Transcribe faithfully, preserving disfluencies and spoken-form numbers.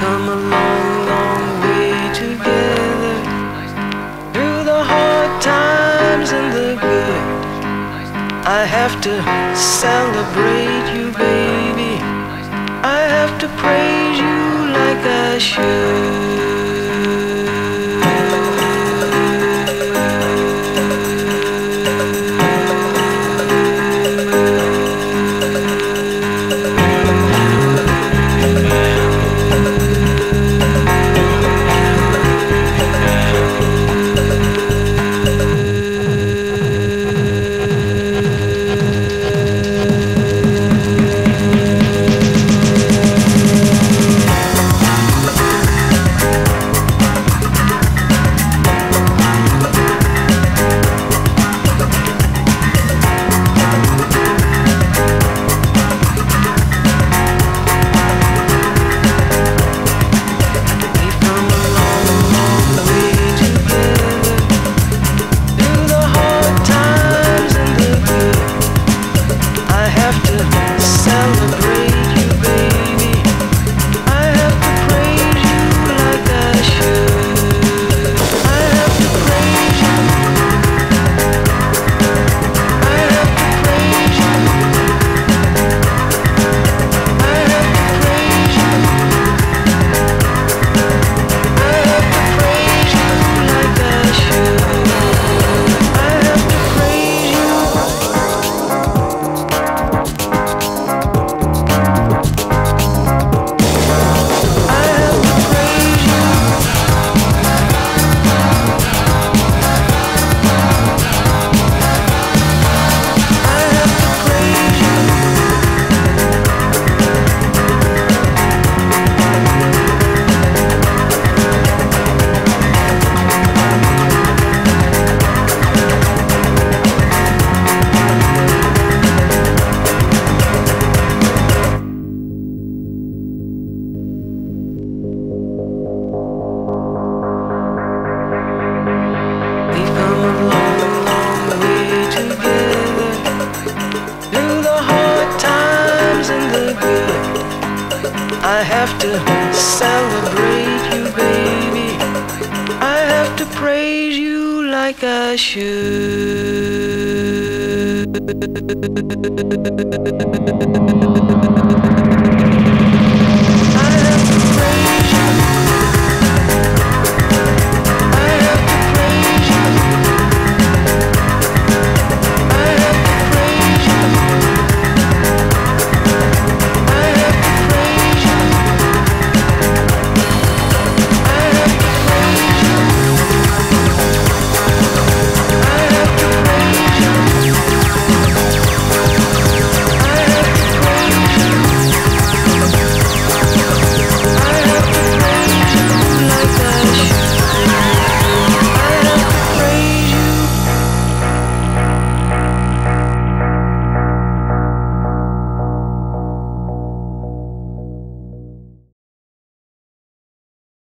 come a long, long way together, through the hard times and the good. I have to celebrate you, baby. I have to praise you like I should. I have to celebrate you, baby. I have to praise you like I should.